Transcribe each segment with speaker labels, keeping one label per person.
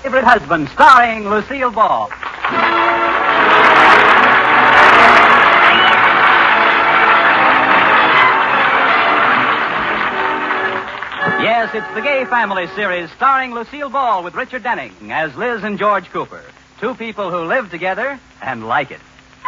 Speaker 1: Favorite Husband, starring Lucille Ball. Yes, it's the Gay Family series starring Lucille Ball with Richard Denning as Liz and George Cooper. Two people who live together and like it.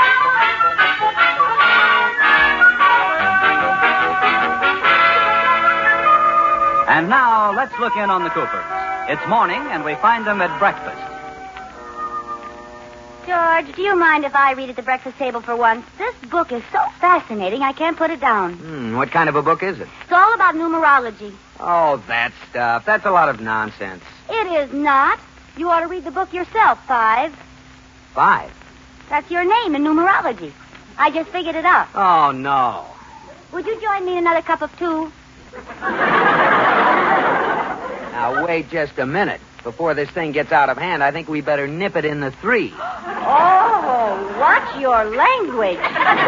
Speaker 1: And now, let's look in on the Coopers. It's morning, and we find them at breakfast.
Speaker 2: George, do you mind if I read at the breakfast table for once? This book is so fascinating, I can't put it down.
Speaker 3: What kind of a book is it?
Speaker 2: It's all about numerology.
Speaker 3: Oh, that stuff. That's a lot of nonsense.
Speaker 2: It is not. You ought to read the book yourself, Five.
Speaker 3: 5?
Speaker 2: That's your name in numerology. I just figured it out.
Speaker 3: Oh, no.
Speaker 2: Would you join me in another cup of tea?
Speaker 3: Now, wait just a minute. Before this thing gets out of hand, I think we better nip it in the 3.
Speaker 2: Oh, watch your language.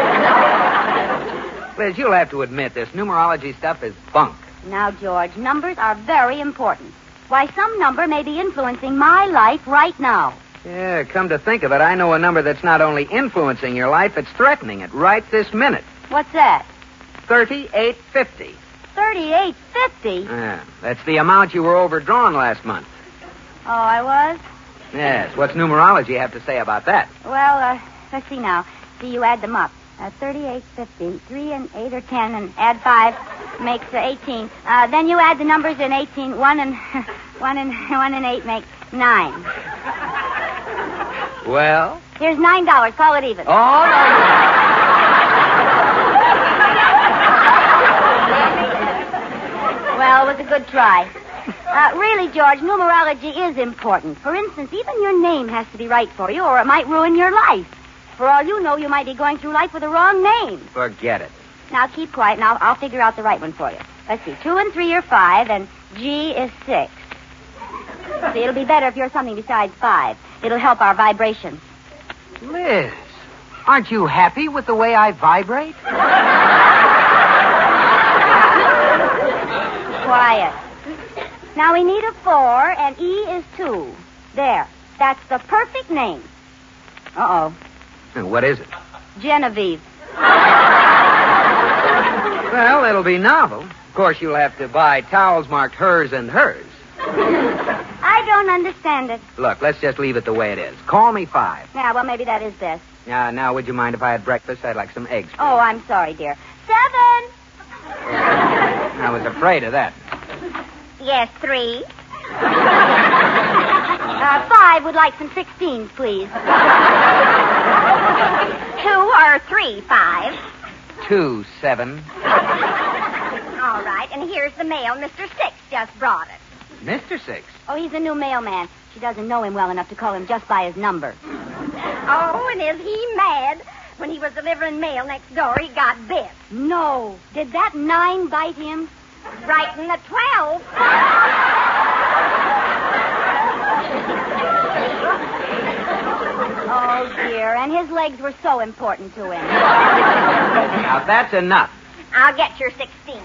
Speaker 3: Liz, you'll have to admit this numerology stuff is bunk.
Speaker 2: Now, George, numbers are very important. Why, some number may be influencing my life right now.
Speaker 3: Yeah, come to think of it, I know a number that's not only influencing your life, it's threatening it right this minute.
Speaker 2: What's that?
Speaker 3: 3850.
Speaker 2: 3850?
Speaker 3: Yeah, that's the amount you were overdrawn last month.
Speaker 2: Oh, I was?
Speaker 3: Yes, what's numerology have to say about that?
Speaker 2: Well, let's see now. See, you add them up. 3850, 3 and 8 are 10, and add 5 makes 18. Then you add the numbers in 18. 1 and 1 and 8 makes 9.
Speaker 3: Well?
Speaker 2: Here's $9. Call it even.
Speaker 3: Oh, no.
Speaker 2: Well, it was a good try. Really, George, numerology is important. For instance, even your name has to be right for you, or it might ruin your life. For all you know, you might be going through life with the wrong name.
Speaker 3: Forget it.
Speaker 2: Now, keep quiet, and I'll figure out the right one for you. Let's see. 2 and 3 are 5, and G is 6. See, it'll be better if you're something besides 5. It'll help our vibrations.
Speaker 3: Liz, aren't you happy with the way I vibrate?
Speaker 2: Quiet. Now, we need a 4, and E is 2. There. That's the perfect name. Uh-oh.
Speaker 3: What is it?
Speaker 2: Genevieve.
Speaker 3: Well, it'll be novel. Of course, you'll have to buy towels marked hers and hers.
Speaker 2: I don't understand it.
Speaker 3: Look, let's just leave it the way it is. Call me 5.
Speaker 2: Yeah, well, maybe that is best.
Speaker 3: Now, would you mind if I had breakfast? I'd like some eggs. Please.
Speaker 2: Oh, I'm sorry, dear. 7.
Speaker 3: I was afraid of that.
Speaker 2: Yes, 3. 5 would like some 16s, please. 2 or 3, 5.
Speaker 3: 2, 7.
Speaker 2: All right, and here's the mail. Mr. Six just brought it.
Speaker 3: Mr. 6?
Speaker 2: Oh, he's a new mailman. She doesn't know him well enough to call him just by his number.
Speaker 4: Oh, and is he mad? When he was delivering mail next door, he got bit.
Speaker 2: No. Did that 9 bite him?
Speaker 4: Right in the 12.
Speaker 2: Oh, dear. And his legs were so important to him.
Speaker 3: Now, that's enough.
Speaker 4: I'll get your 16.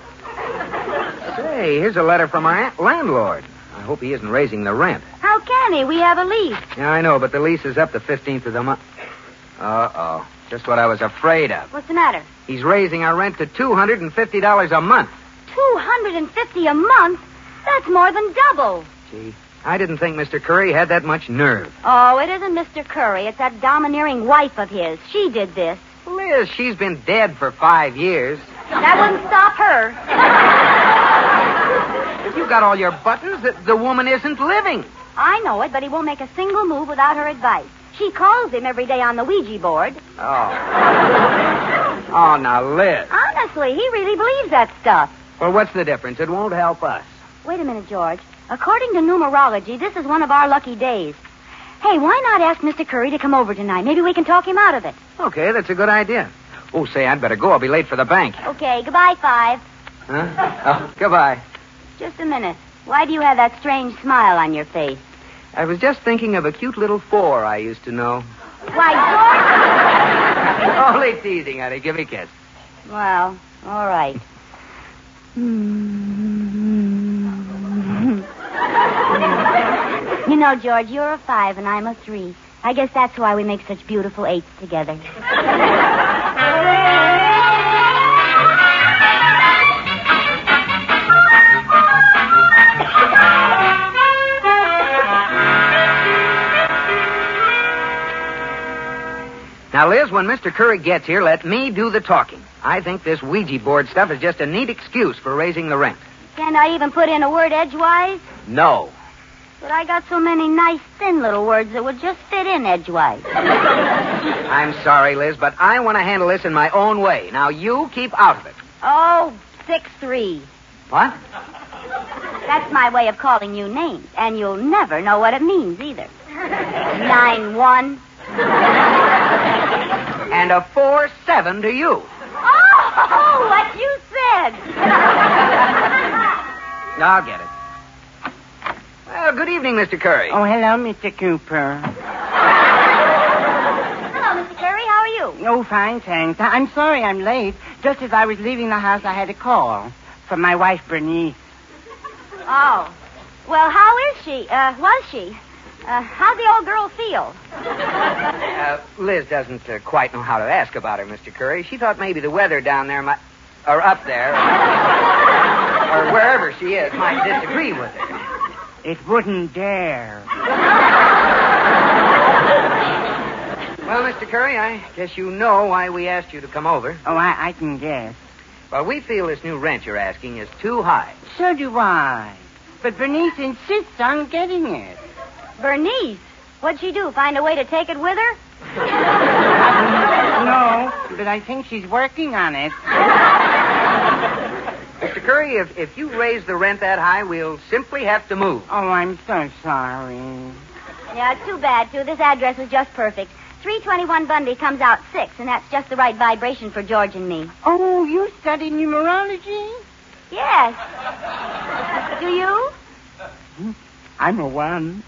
Speaker 3: Say, here's a letter from our landlord. I hope he isn't raising the rent.
Speaker 2: How can he? We have a lease.
Speaker 3: Yeah, I know, but the lease is up the 15th of the month. Uh-oh. Just what I was afraid of.
Speaker 2: What's the matter?
Speaker 3: He's raising our rent to $250 a month.
Speaker 2: $250 a month? That's more than double.
Speaker 3: Gee, I didn't think Mr. Curry had that much nerve.
Speaker 2: Oh, it isn't Mr. Curry. It's that domineering wife of his. She did this.
Speaker 3: Liz, she's been dead for 5 years.
Speaker 2: That wouldn't stop her.
Speaker 3: If you got all your buttons, the woman isn't living.
Speaker 2: I know it, but he won't make a single move without her advice. She calls him every day on the Ouija board.
Speaker 3: Oh. Oh, now, Liz.
Speaker 2: Honestly, he really believes that stuff.
Speaker 3: Well, what's the difference? It won't help us.
Speaker 2: Wait a minute, George. According to numerology, this is one of our lucky days. Hey, why not ask Mr. Curry to come over tonight? Maybe we can talk him out of it.
Speaker 3: Okay, that's a good idea. Oh, say, I'd better go. I'll be late for the bank.
Speaker 2: Okay, goodbye, Five.
Speaker 3: Huh? Oh, goodbye.
Speaker 2: Just a minute. Why do you have that strange smile on your face?
Speaker 3: I was just thinking of a cute little 4 I used to know.
Speaker 2: Why, George...
Speaker 3: Only teasing, honey. Give me a kiss.
Speaker 2: Well, all right. You know, George, you're a 5 and I'm a 3. I guess that's why we make such beautiful 8s together.
Speaker 3: Now, Liz, when Mr. Curry gets here, let me do the talking. I think this Ouija board stuff is just a neat excuse for raising the rent.
Speaker 2: Can't I even put in a word edgewise?
Speaker 3: No.
Speaker 2: But I got so many nice, thin little words that would just fit in edgewise.
Speaker 3: I'm sorry, Liz, but I want to handle this in my own way. Now, you keep out of it.
Speaker 2: Oh, 6-3.
Speaker 3: What?
Speaker 2: That's my way of calling you names, and you'll never know what it means either. 9-1.
Speaker 3: And a 4-7 to you.
Speaker 2: Oh, what you said.
Speaker 3: I'll get it. Well, good evening, Mr. Curry.
Speaker 5: Oh, hello, Mr. Cooper.
Speaker 2: Hello, Mr. Curry. How are you?
Speaker 5: Oh, fine, thanks. I'm sorry I'm late. Just as I was leaving the house, I had a call from my wife, Bernice.
Speaker 2: Oh. Well, how is she? Was she? How'd the old girl feel?
Speaker 3: Liz doesn't quite know how to ask about her, Mr. Curry. She thought maybe the weather down there might... or up there, or wherever she is, might disagree with her.
Speaker 5: It wouldn't dare.
Speaker 3: Well, Mr. Curry, I guess you know why we asked you to come over.
Speaker 5: Oh, I can guess.
Speaker 3: Well, we feel this new rent you're asking is too high.
Speaker 5: So do I. But Bernice insists on getting it.
Speaker 2: Bernice? What'd she do? Find a way to take it with her?
Speaker 5: No, but I think she's working on it.
Speaker 3: Mr. Curry, if you raise the rent that high, we'll simply have to move.
Speaker 5: Oh, I'm so sorry.
Speaker 2: Yeah, it's too bad, too. This address is just perfect. 321 Bundy comes out 6, and that's just the right vibration for George and me.
Speaker 5: Oh, you study numerology?
Speaker 2: Yes. Do you?
Speaker 5: I'm a 1.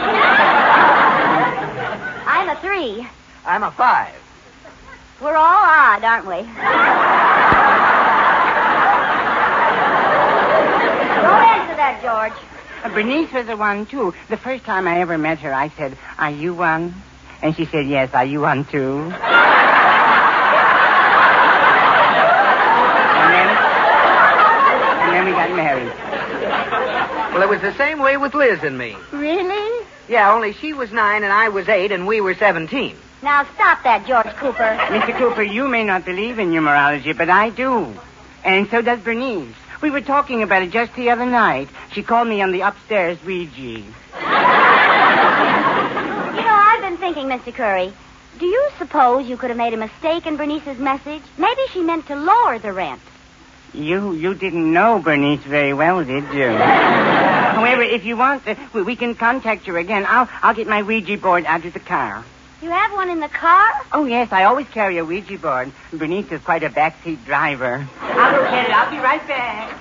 Speaker 2: I'm a 3.
Speaker 3: I'm a 5.
Speaker 2: We're all odd, aren't we? Don't answer that, George.
Speaker 5: Bernice was a 1, too. The first time I ever met her, I said, "Are you 1?" And she said, "Yes, are you 1, too?" and then we got married.
Speaker 3: Well, it was the same way with Liz and me.
Speaker 5: Really?
Speaker 3: Yeah, only she was 9 and I was 8 and we were 17.
Speaker 2: Now stop that, George Cooper.
Speaker 5: Mr. Cooper, you may not believe in numerology, but I do. And so does Bernice. We were talking about it just the other night. She called me on the upstairs Ouija.
Speaker 2: You know, I've been thinking, Mr. Curry, do you suppose you could have made a mistake in Bernice's message? Maybe she meant to lower the rent.
Speaker 5: You didn't know Bernice very well, did you? However, if you want, we can contact her again. I'll get my Ouija board out of the car.
Speaker 2: You have one in the car?
Speaker 5: Oh, yes, I always carry a Ouija board. Bernice is quite a backseat driver. I'll go get it. I'll be right back.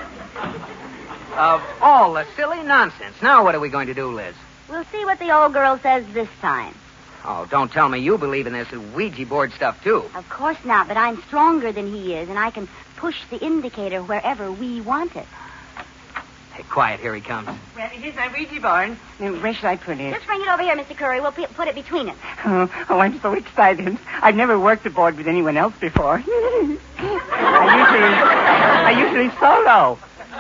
Speaker 3: Of all the silly nonsense. Now what are we going to do, Liz?
Speaker 2: We'll see what the old girl says this time.
Speaker 3: Oh, don't tell me you believe in this Ouija board stuff, too.
Speaker 2: Of course not, but I'm stronger than he is, and I can push the indicator wherever we want it.
Speaker 3: Hey, quiet, here he comes.
Speaker 5: Well, here's my Ouija board. Where should I put it?
Speaker 2: Just bring it over here, Mr. Curry. We'll put it between us.
Speaker 5: Oh, I'm so excited. I've never worked a board with anyone else before. I usually solo.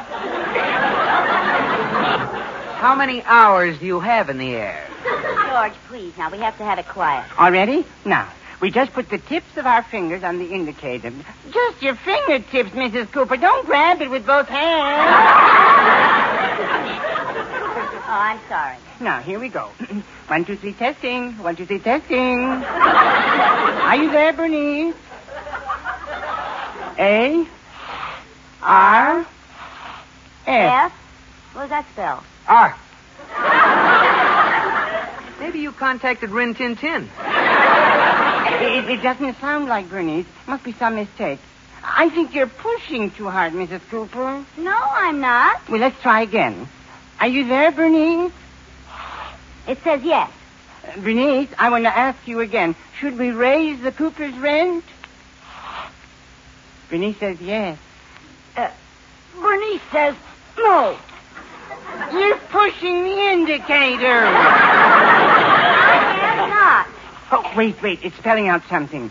Speaker 3: How many hours do you have in the air?
Speaker 2: George, please, now, we have to have it quiet.
Speaker 5: All ready? Now, we just put the tips of our fingers on the indicator. Just your fingertips, Mrs. Cooper. Don't grab it with both hands.
Speaker 2: Oh, I'm sorry.
Speaker 5: Now, here we go. 1, 2, 3, testing. 1, 2, 3, testing. Are you there, Bernice? A. R. F.
Speaker 2: F? What does that spell?
Speaker 3: R. Maybe you contacted Rin Tin Tin.
Speaker 5: It doesn't sound like Bernice. Must be some mistake. I think you're pushing too hard, Mrs. Cooper.
Speaker 2: No, I'm not.
Speaker 5: Well, let's try again. Are you there, Bernice?
Speaker 2: It says yes.
Speaker 5: Bernice, I want to ask you again. Should we raise the Cooper's rent? Bernice says yes.
Speaker 2: Bernice says no.
Speaker 5: You're pushing the indicator.
Speaker 2: I am not.
Speaker 5: Oh, wait. It's spelling out something.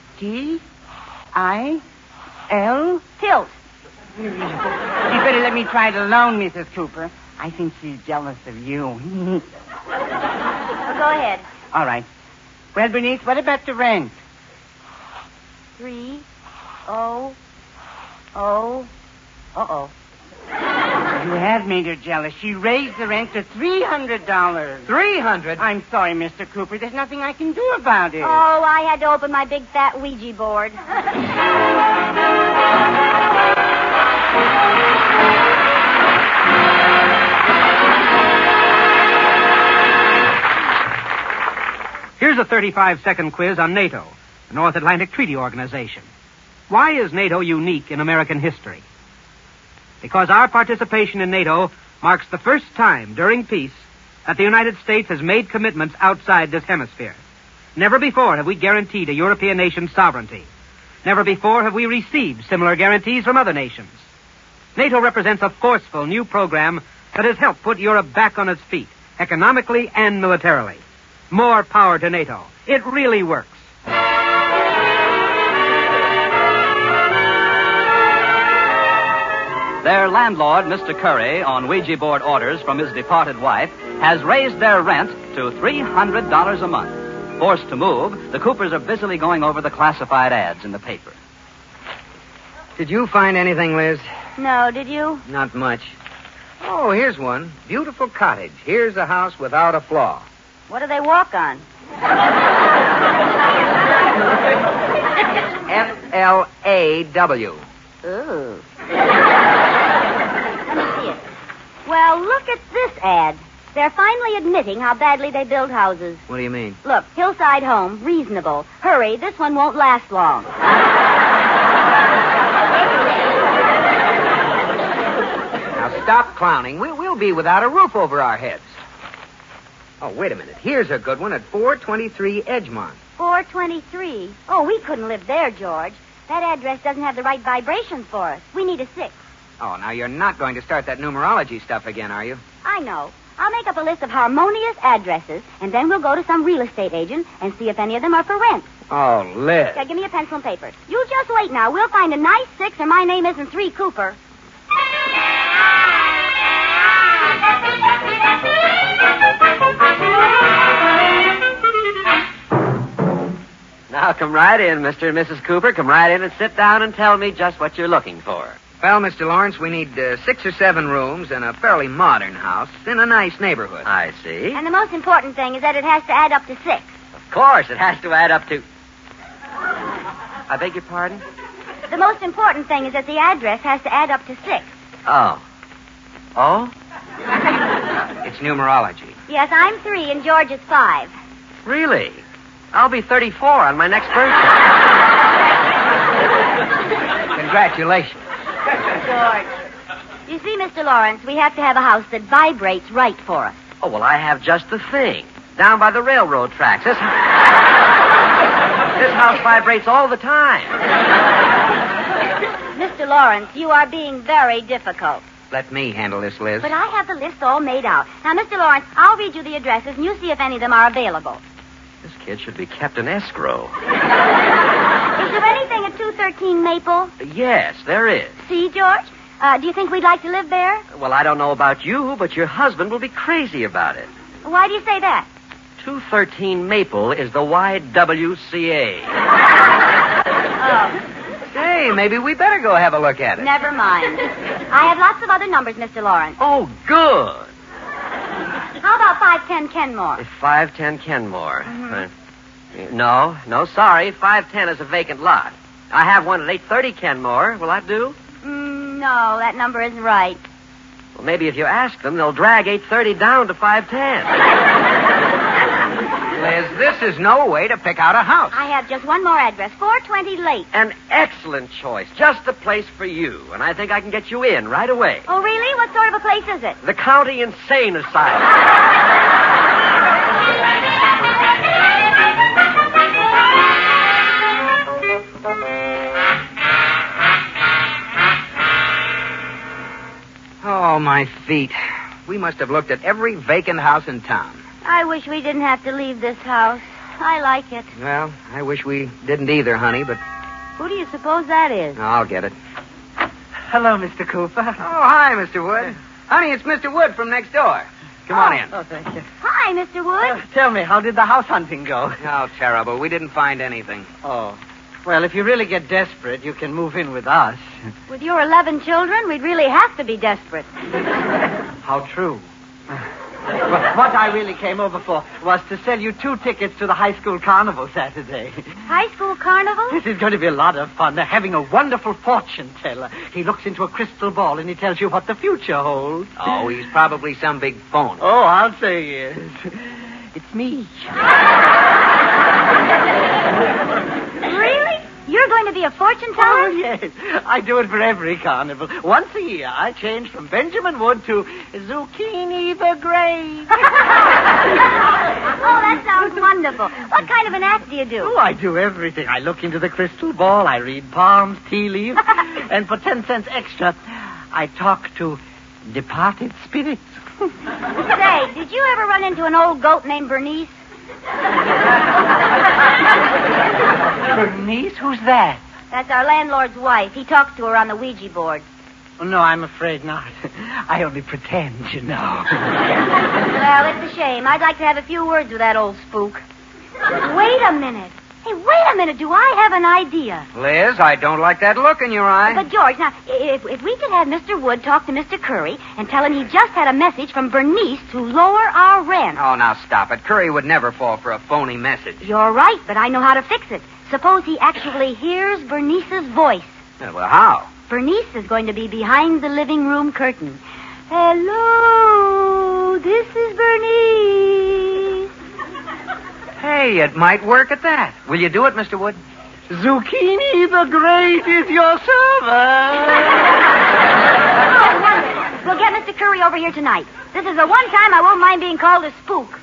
Speaker 5: T-I-L?
Speaker 2: Tilt.
Speaker 5: You better let me try it alone, Mrs. Cooper. I think she's jealous of you.
Speaker 2: Well, go ahead.
Speaker 5: All right. Well, Bernice, what about the rent?
Speaker 2: 3 0 0 Uh-oh.
Speaker 5: You have made her jealous. She raised the rent to $300.
Speaker 3: $300?
Speaker 5: I'm sorry, Mr. Cooper. There's nothing I can do about it.
Speaker 2: Oh, I had to open my big fat Ouija board.
Speaker 6: Here's a 35-second quiz on NATO, the North Atlantic Treaty Organization. Why is NATO unique in American history? Because our participation in NATO marks the first time during peace that the United States has made commitments outside this hemisphere. Never before have we guaranteed a European nation's sovereignty. Never before have we received similar guarantees from other nations. NATO represents a forceful new program that has helped put Europe back on its feet, economically and militarily. More power to NATO. It really works.
Speaker 1: Their landlord, Mr. Curry, on Ouija board orders from his departed wife, has raised their rent to $300 a month. Forced to move, the Coopers are busily going over the classified ads in the paper.
Speaker 3: Did you find anything, Liz?
Speaker 2: No, did you?
Speaker 3: Not much. Oh, here's one. Beautiful cottage. Here's a house without a flaw.
Speaker 2: What do they walk on?
Speaker 3: F-L-A-W.
Speaker 2: Ooh. Let me see it. Well, look at this ad. They're finally admitting how badly they build houses.
Speaker 3: What do you mean?
Speaker 2: Look, Hillside Home, reasonable. Hurry, this one won't last long.
Speaker 3: Now, stop clowning. We'll be without a roof over our heads. Oh, wait a minute. Here's a good one at 423 Edgemont.
Speaker 2: 423? Oh, we couldn't live there, George. That address doesn't have the right vibrations for us. We need a 6.
Speaker 3: Oh, now you're not going to start that numerology stuff again, are you?
Speaker 2: I know. I'll make up a list of harmonious addresses, and then we'll go to some real estate agent and see if any of them are for rent.
Speaker 3: Oh, Liz.
Speaker 2: Yeah, give me a pencil and paper. You just wait now. We'll find a nice 6, or my name isn't 3 Cooper.
Speaker 7: Now, come right in, Mr. and Mrs. Cooper. Come right in and sit down and tell me just what you're looking for.
Speaker 3: Well, Mr. Lawrence, we need 6 or 7 rooms in a fairly modern house in a nice neighborhood.
Speaker 7: I see.
Speaker 2: And the most important thing is that it has to add up to 6.
Speaker 7: Of course, it has to add up to... I beg your pardon?
Speaker 2: The most important thing is that the address has to add up to 6.
Speaker 7: Oh. Oh?
Speaker 3: It's numerology.
Speaker 2: Yes, I'm 3 and George is 5.
Speaker 7: Really? I'll be 34 on my next birthday.
Speaker 3: Congratulations.
Speaker 2: George. You see, Mr. Lawrence, we have to have a house that vibrates right for us.
Speaker 7: Oh, well, I have just the thing. Down by the railroad tracks. This house vibrates all the time.
Speaker 2: Mr. Lawrence, you are being very difficult.
Speaker 3: Let me handle this, Liz.
Speaker 2: But I have the list all made out. Now, Mr. Lawrence, I'll read you the addresses, and you see if any of them are available.
Speaker 7: This kid should be kept in escrow.
Speaker 2: Is there anything at 213 Maple?
Speaker 7: Yes, there is.
Speaker 2: See, George? Do you think we'd like to live there?
Speaker 7: Well, I don't know about you, but your husband will be crazy about it.
Speaker 2: Why do you say that?
Speaker 7: 213 Maple is the YWCA.
Speaker 2: Oh,
Speaker 3: Hey, maybe we better go have a look at it.
Speaker 2: never mind. I have lots of other numbers, Mr. Lawrence.
Speaker 7: Oh, good.
Speaker 2: How about 510 Kenmore?
Speaker 7: 510 Kenmore. No, sorry. 510 is a vacant lot. I have one at 830 Kenmore. Will that do?
Speaker 2: No, that number isn't right.
Speaker 7: Well, maybe if you ask them, they'll drag 830 down to 510.
Speaker 3: Liz, this is no way to pick out a house.
Speaker 2: I have just one more address, 420 Lake.
Speaker 7: An excellent choice. Just the place for you. And I think I can get you in right away.
Speaker 2: Oh, really? What sort of a place is it?
Speaker 7: The County Insane Asylum.
Speaker 3: Oh, my feet. We must have looked at every vacant house in town.
Speaker 2: I wish we didn't have to leave this house. I like it.
Speaker 3: Well, I wish we didn't either, honey, but
Speaker 2: Who do you suppose that is?
Speaker 3: I'll get it.
Speaker 5: Hello, Mr. Cooper.
Speaker 3: Oh, hi, Mr. Wood. Honey, it's Mr. Wood from next door. Come on in.
Speaker 5: Oh, thank you.
Speaker 2: Hi, Mr. Wood.
Speaker 5: Tell me, how did the house hunting go?
Speaker 3: Oh, terrible. We didn't find anything.
Speaker 5: Oh. Well, if you really get desperate, you can move in with us.
Speaker 2: With your 11 children, we'd really have to be desperate.
Speaker 5: How true. What I really came over for was to sell you 2 tickets to the high school carnival Saturday.
Speaker 2: High school carnival?
Speaker 5: This is going to be a lot of fun. They're having a wonderful fortune teller. He looks into a crystal ball and he tells you what the future holds.
Speaker 3: Oh, he's probably some big phony.
Speaker 5: Oh, I'll say yes. It's me.
Speaker 2: Really? You're going to be a fortune teller?
Speaker 5: Oh, yes. I do it for every carnival. Once a year, I change from Benjamin Wood to Zucchini the Great.
Speaker 2: Oh, that sounds wonderful. What kind of an act do you do?
Speaker 5: Oh, I do everything. I look into the crystal ball, I read palms, tea leaves, and for 10 cents extra, I talk to departed spirits.
Speaker 2: Say, did you ever run into an old goat named Bernice?
Speaker 5: Bernice? Who's that?
Speaker 2: That's our landlord's wife. He talks to her on the Ouija board.
Speaker 5: Oh, no, I'm afraid not. I only pretend, you know.
Speaker 2: Well, it's a shame. I'd like to have a few words with that old spook. Wait a minute. Hey, wait a minute. Do I have an idea?
Speaker 3: Liz, I don't like that look in your eye.
Speaker 2: But, George, now, if we could have Mr. Wood talk to Mr. Curry and tell him he just had a message from Bernice to lower our rent.
Speaker 3: Oh, now stop it. Curry would never fall for a phony message.
Speaker 2: You're right, but I know how to fix it. Suppose he actually hears Bernice's voice.
Speaker 3: Well, how?
Speaker 2: Bernice is going to be behind the living room curtain. Hello, this is Bernice.
Speaker 3: Hey, it might work at that. Will you do it, Mr. Wood?
Speaker 5: Zucchini the Great is your servant.
Speaker 2: Oh, wonderful. We'll get Mr. Curry over here tonight. This is the one time I won't mind being called a spook.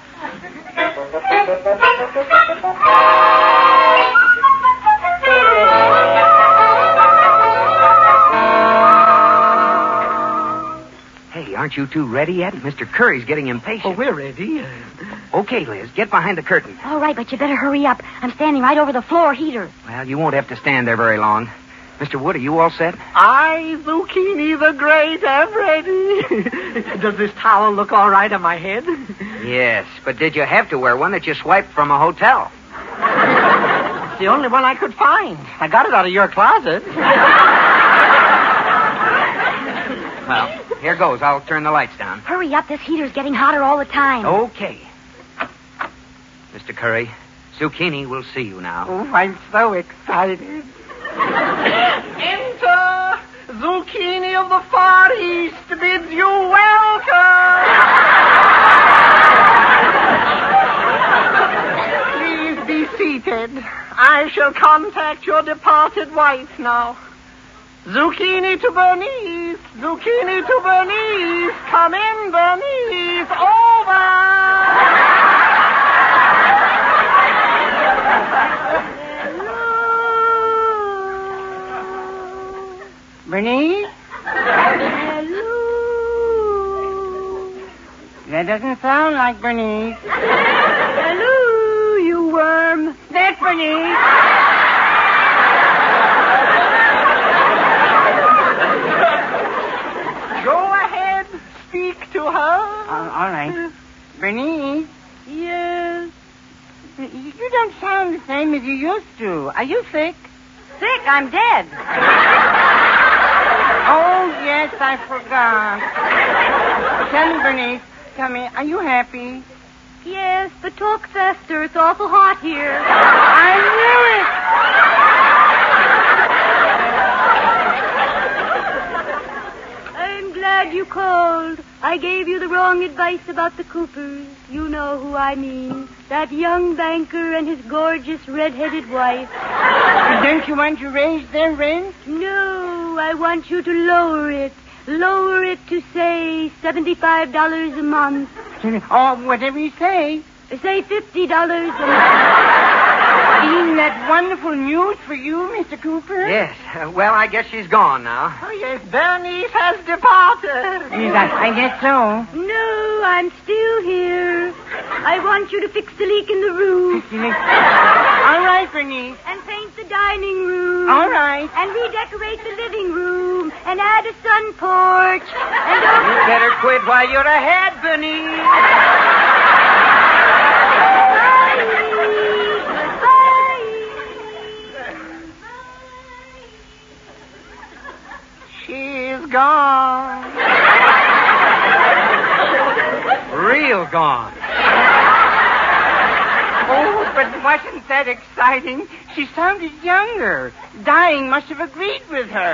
Speaker 3: Hey, aren't you two ready yet? Mr. Curry's getting impatient.
Speaker 5: Oh, we're ready.
Speaker 3: Okay, Liz, get behind the curtain.
Speaker 2: All right, but you better hurry up. I'm standing right over the floor heater.
Speaker 3: Well, you won't have to stand there very long. Mr. Wood, are you all set?
Speaker 5: I, Zucchini the Great, am ready. Does this towel look all right on my head?
Speaker 3: Yes, but did you have to wear one that you swiped from a hotel?
Speaker 5: It's the only one I could find. I got it out of your closet.
Speaker 3: Well, here goes. I'll turn the lights down.
Speaker 2: Hurry up. This heater's getting hotter all the time.
Speaker 3: Okay. Mr. Curry, Zucchini will see you now.
Speaker 5: Oh, I'm so excited. Enter! Zucchini of the Far East bids you welcome! Please be seated. I shall contact your departed wife now. Zucchini to Bernice! Zucchini to Bernice! Come in, Bernice! Over! Bernice?
Speaker 2: Hello.
Speaker 5: That doesn't sound like Bernice.
Speaker 2: Hello, you worm.
Speaker 5: That's Bernice. Go ahead. Speak to her. All right. Bernice?
Speaker 2: Yes.
Speaker 5: You don't sound the same as you used to. Are you sick?
Speaker 2: Sick? I'm dead.
Speaker 5: Oh, yes, I forgot. Tell me, Bernice. Tell me, are you happy?
Speaker 2: Yes, but talk faster. It's awful hot here.
Speaker 5: I knew it.
Speaker 2: I'm glad you called. I gave you the wrong advice about the Coopers. You know who I mean. That young banker and his gorgeous red-headed wife.
Speaker 5: Don't you want to raise their rent?
Speaker 2: No, I want you to lower it. Lower it to, say, $75 a month.
Speaker 5: Oh, whatever you say.
Speaker 2: Say $50 a month.
Speaker 5: Isn't that wonderful news for you, Mr. Cooper?
Speaker 3: Yes. Well, I guess she's gone now.
Speaker 5: Oh, yes, Bernice has departed. Yes, I guess so.
Speaker 2: No, I'm still here. I want you to fix the leak in the roof.
Speaker 5: All right, Bernice.
Speaker 2: And paint the dining room.
Speaker 5: All right.
Speaker 2: And redecorate the living room. And add a sun porch. And
Speaker 3: You better quit while you're ahead, Bernice.
Speaker 5: She's gone.
Speaker 3: Real gone.
Speaker 5: Oh, but wasn't that exciting? She sounded younger. Dying must have agreed with her.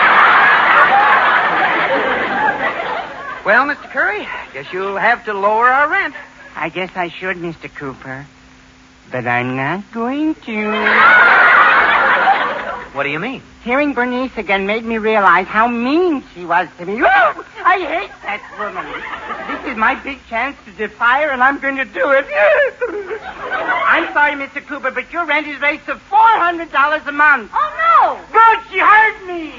Speaker 3: Well, Mr. Curry, guess you'll have to lower our rent.
Speaker 5: I guess I should, Mr. Cooper. But I'm not going to.
Speaker 3: What do you mean?
Speaker 5: Hearing Bernice again made me realize how mean she was to me. Oh, I hate that woman. This is my big chance to defy her, and I'm going to do it. I'm sorry, Mr. Cooper, but your rent is raised to $400 a month.
Speaker 2: Oh, no!
Speaker 5: Good, she heard me.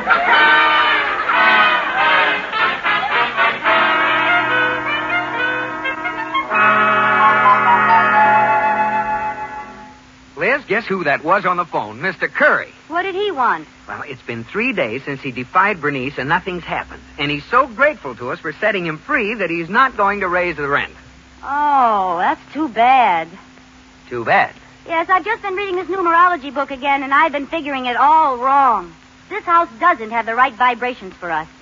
Speaker 3: Liz, guess who that was on the phone? Mr. Curry.
Speaker 2: What did he want?
Speaker 3: Well, it's been 3 days since he defied Bernice, and nothing's happened. And he's so grateful to us for setting him free that he's not going to raise the rent.
Speaker 2: Oh, that's too bad.
Speaker 3: Too bad.
Speaker 2: Yes, I've just been reading this numerology book again, and I've been figuring it all wrong. This house doesn't have the right vibrations for us.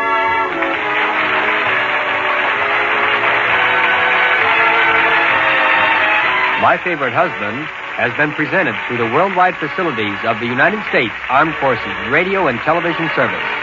Speaker 8: My Favorite Husband has been presented through the worldwide facilities of the United States Armed Forces Radio and Television Service.